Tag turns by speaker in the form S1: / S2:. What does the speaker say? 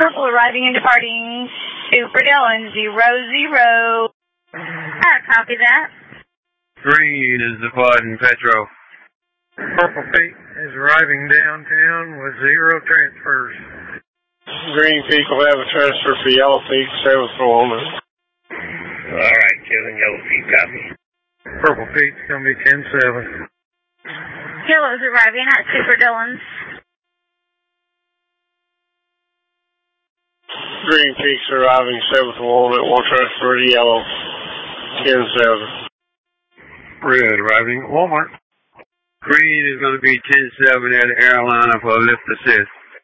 S1: Purple arriving and departing. Super Dylan 00. Copy that.
S2: Green is departing Petro.
S3: Purple Peak is arriving downtown with 0 transfers.
S4: Green Peak will have a transfer for Yellow Peak, 7th Woman.
S5: Alright, Kevin, Yellow Peak, copy.
S3: Purple Peak's going to be 10-7.
S1: Yellow's arriving at Super Dylan's.
S4: Green Peak's arriving 7th Woman, will transfer to Yellow, 10-7.
S2: Red arriving at Walmart. Green is going to be 10-7 at Airliner for lift assist.